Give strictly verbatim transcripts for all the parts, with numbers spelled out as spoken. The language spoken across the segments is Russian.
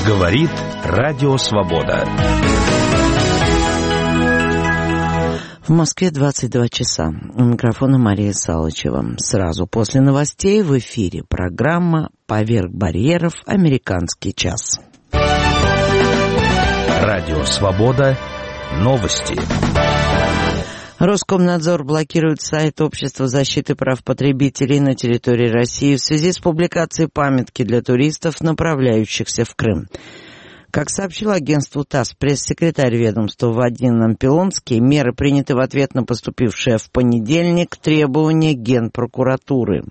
Говорит Радио Свобода. В Москве двадцать два часа. У микрофона Мария Салычева. Сразу после новостей в эфире программа «Поверх барьеров. Американский час». Радио Свобода. Новости. Роскомнадзор блокирует сайт Общества защиты прав потребителей на территории России в связи с публикацией памятки для туристов, направляющихся в Крым. Как сообщил агентству ТАСС пресс-секретарь ведомства Вадим Ампилонский, меры приняты в ответ на поступившее в понедельник требование Генпрокуратуры.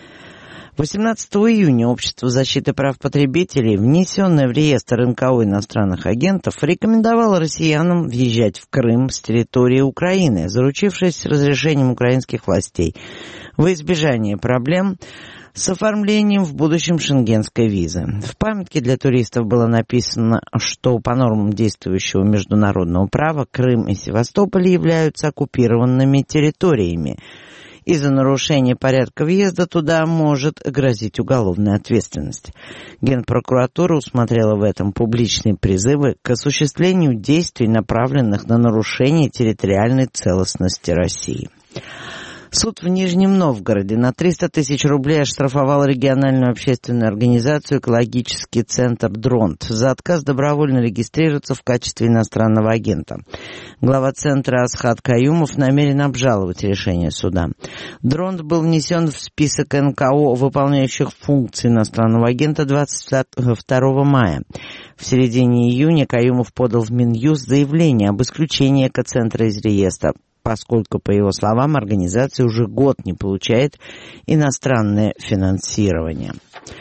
восемнадцатого июня Общество защиты прав потребителей, внесенное в реестр эн ка о иностранных агентов, рекомендовало россиянам въезжать в Крым с территории Украины, заручившись разрешением украинских властей, во избежание проблем с оформлением в будущем шенгенской визы. В памятке для туристов было написано, что по нормам действующего международного права Крым и Севастополь являются оккупированными территориями, и за нарушение порядка въезда туда может грозить уголовная ответственность. Генпрокуратура усмотрела в этом публичные призывы к осуществлению действий, направленных на нарушение территориальной целостности России. Суд в Нижнем Новгороде на триста тысяч рублей оштрафовал региональную общественную организацию «Экологический центр Дронт» за отказ добровольно регистрироваться в качестве иностранного агента. Глава центра Асхат Каюмов намерен обжаловать решение суда. Дронт был внесен в список эн ка о, выполняющих функции иностранного агента, двадцать второго мая. В середине июня Каюмов подал в Минюст заявление об исключении экоцентра из реестра, поскольку, по его словам, организация уже год не получает иностранное финансирование.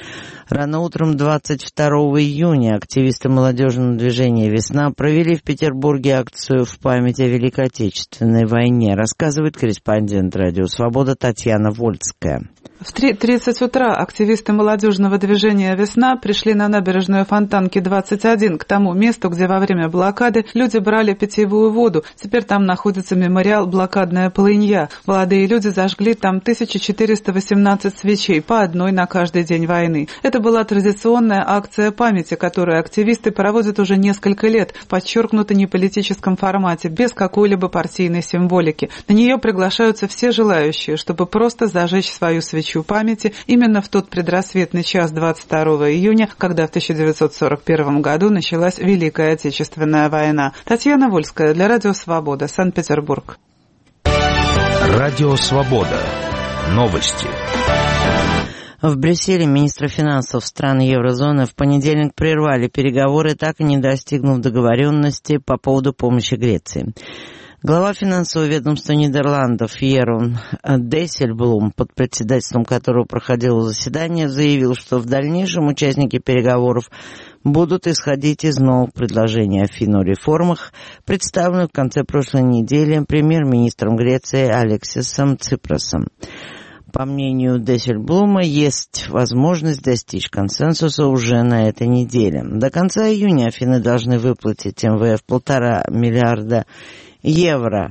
Рано утром двадцать второго июня активисты молодежного движения «Весна» провели в Петербурге акцию в память о Великой Отечественной войне, рассказывает корреспондент «Радио Свобода» Татьяна Вольская. В три тридцать утра активисты молодежного движения «Весна» пришли на набережную Фонтанки двадцать один, к тому месту, где во время блокады люди брали питьевую воду. Теперь там находится мемориал «Блокадная полынья». Молодые люди зажгли там тысяча четыреста восемнадцать свечей, по одной на каждый день войны. Это была традиционная акция памяти, которую активисты проводят уже несколько лет в подчеркнуто неполитическом формате, без какой-либо партийной символики. На нее приглашаются все желающие, чтобы просто зажечь свою свечу памяти именно в тот предрассветный час двадцать второго июня, когда в тысяча девятьсот сорок первом году началась Великая Отечественная война. Татьяна Вольская для Радио Свобода, Санкт-Петербург. Радио Свобода. Новости. В Брюсселе министры финансов стран еврозоны в понедельник прервали переговоры, так и не достигнув договоренности по поводу помощи Греции. Глава финансового ведомства Нидерландов Ерон Дейсельблум, под председательством которого проходило заседание, заявил, что в дальнейшем участники переговоров будут исходить из новых предложений Афин о реформах, представленных в конце прошлой недели премьер-министром Греции Алексисом Ципросом. По мнению Дейсельблума, есть возможность достичь консенсуса уже на этой неделе. До конца июня Афины должны выплатить эм вэ эф полтора миллиарда евро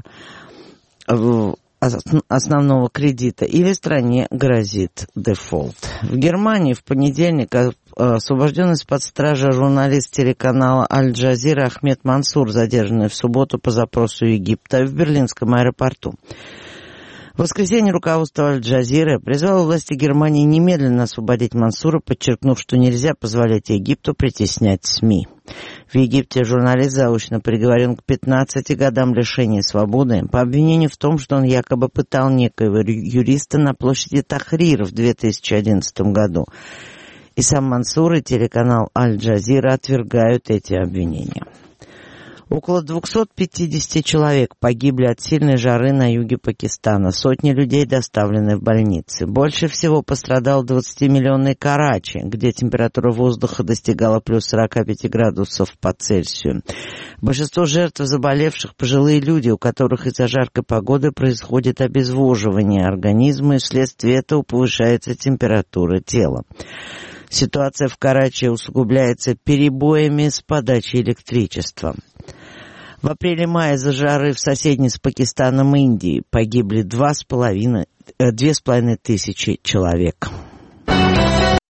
основного кредита, или стране грозит дефолт. В Германии в понедельник освобожден из-под стражи журналист телеканала Аль-Джазира Ахмед Мансур, задержанный в субботу по запросу Египта в берлинском аэропорту. В воскресенье руководство Аль-Джазиры призвало власти Германии немедленно освободить Мансура, подчеркнув, что нельзя позволять Египту притеснять СМИ. В Египте журналист заочно приговорен к пятнадцати годам лишения свободы по обвинению в том, что он якобы пытал некоего юриста на площади Тахрир в две тысячи одиннадцатом году. И сам Мансур и телеканал Аль-Джазира отвергают эти обвинения. Около двухсот пятидесяти человек погибли от сильной жары на юге Пакистана. Сотни людей доставлены в больницы. Больше всего пострадал двадцатимиллионный Карачи, где температура воздуха достигала плюс сорока пяти градусов по Цельсию. Большинство жертв заболевших пожилые люди, у которых из-за жаркой погоды происходит обезвоживание организма, и вследствие этого повышается температура тела. Ситуация в Карачи усугубляется перебоями с подачей электричества. В апреле-мае из-за жары в соседней с Пакистаном Индии погибли два с половиной, две с половиной тысячи человек.